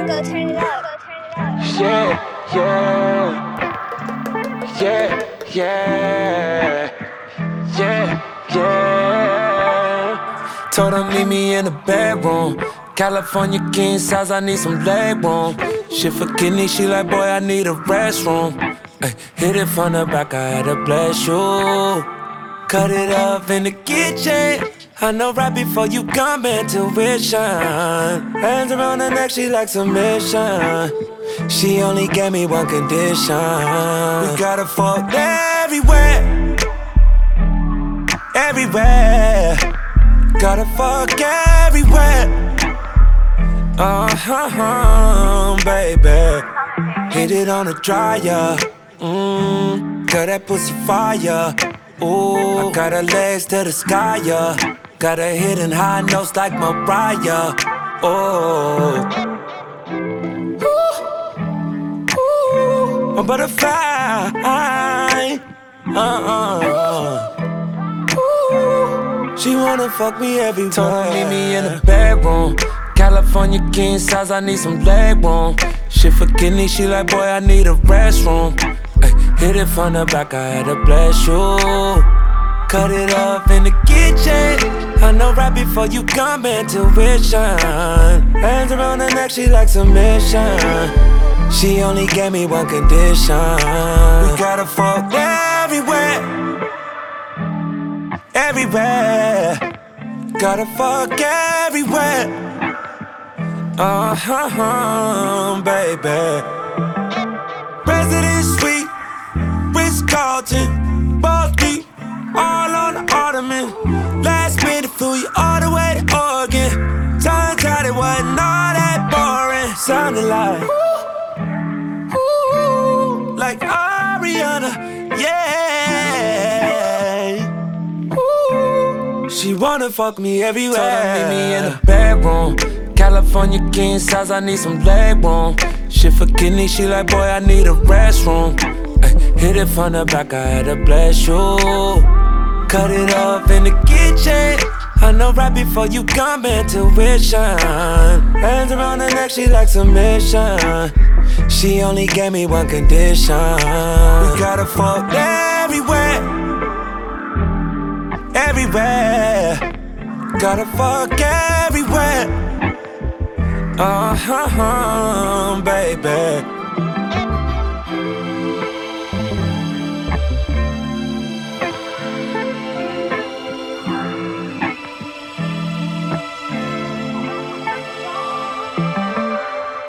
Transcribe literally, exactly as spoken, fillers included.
Go turn it up. Go turn it up. Yeah, yeah, yeah, yeah, yeah, yeah. Told her meet me in the bedroom. California king size, I need some leg room. Shit for kidney, she like, boy, I need a restroom. Ay, hit it from the back, I had to bless you. Cut it up in the kitchen. I know right before you come intuition. Hands around her neck, she like submission. She only gave me one condition. We gotta fuck everywhere, everywhere. Gotta fuck everywhere. Uh-huh, baby. Hit it on the dryer. Mmm, girl, that pussy fire. Ooh, I got her legs to the sky, yeah. Got her hitting high notes like Mariah. Oh, ooh, ooh, a butterfly. Uh-uh. Ooh, she wanna fuck me everywhere. Told her meet me in the bedroom. California king size, I need some leg room. Shit for kidney, she like, boy, I need a restroom. Ay, hit it from the back, I had to bless you. Cut it up in the kitchen. I know right before you come intuition. Hands around her neck, she like submission. She only gave me one condition. We gotta fuck everywhere, everywhere. Gotta fuck everywhere. Uh-huh, baby. President Suite, Ritz-Carlton, Ball Street, all on the ottoman. Last minute flew you all the way to Oregon. Turns out it wasn't all that boring. Sounded like ooh, ooh, like Ariana, yeah. Ooh, she wanna fuck me everywhere. Told her meet me in the bedroom. California king size, I need some leg room. Shit for kidney, she like, boy, I need a restroom. Ay, hit it from the back, I had to bless you. Cut it up in the kitchen. I know right before you come intuition. Hands around her neck, she like submission. She only gave me one condition. We gotta fuck everywhere, everywhere. Gotta fuck everywhere. Uh-huh, baby.